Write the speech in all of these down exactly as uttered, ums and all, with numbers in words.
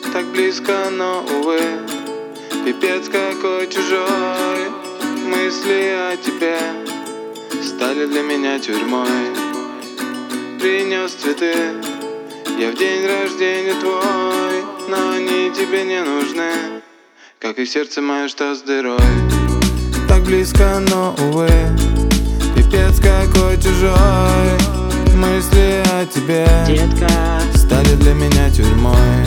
так близко, но, увы, пипец какой чужой. Мысли о тебе стали для меня тюрьмой. Принес цветы я в день рождения твой, но они тебе не нужны, как и сердце мое, что с дырой. Так близко, но, увы, пипец какой чужой. Мысли о тебе, детка, стали для меня тюрьмой.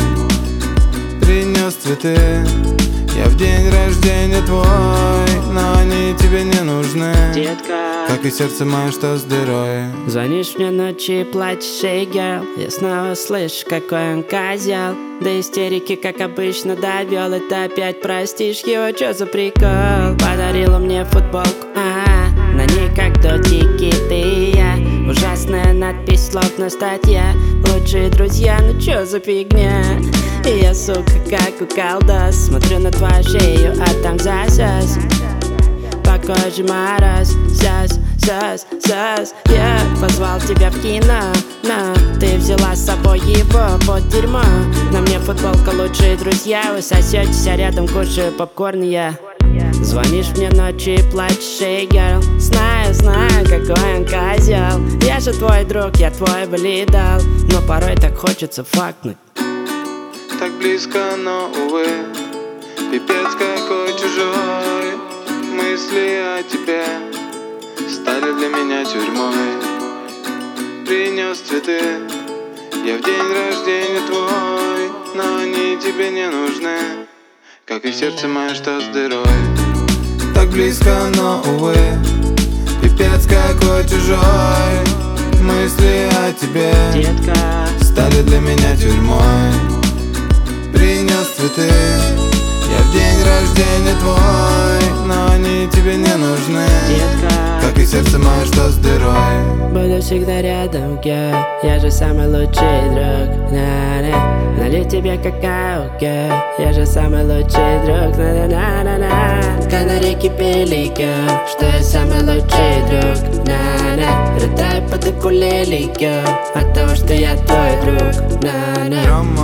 Принес цветы я в день рождения твой, но они тебе не нужны, детка, как и сердце мое, что с дырой. звонишь мне ночью, плачешь, эй, герл. Я снова слышу, какой он козел. До истерики, как обычно, довел. Это опять простишь его, чё за прикол? Подарила мне футболку, ага, на ней как дотики ты и я. Ужасная надпись, словно статья. Лучшие друзья, ну чё за фигня? И я, сука, как у колдос, смотрю на твою шею, а там засос. По коже мороз, сос, сос, сос. Я позвал тебя в кино, но ты взяла с собой его под дерьмо. На мне футболка, лучшие друзья. Вы сосетесь, а рядом кушаю попкорн я. Звонишь мне ночью и плачешь, эй, герл. Знаю, знаю, какой он козел. Я же твой друг, я твой валидал, но порой так хочется факнуть. Так близко, но, увы, пипец какой чужой. Мысли о тебе стали для меня тюрьмой. Принес цветы я в день рождения твой, но они тебе не нужны, как и сердце мое, что с дырой. Так близко, но, увы, пипец какой чужой. Мысли о тебе, детка, стали для меня тюрьмой. Принес цветы я в день рождения твой, но они тебе не нужны, детка, как и сердце мое, что с дырой. буду всегда рядом, girl. Я же самый лучший друг, на-на. Налью тебе какао, girl. Я же самый лучший друг, на-на-на-на-на. Как на реке пели, girl, что я самый лучший друг, на-на. Рыдаю под укулеле, girl, от того, что я твой друг, на-на.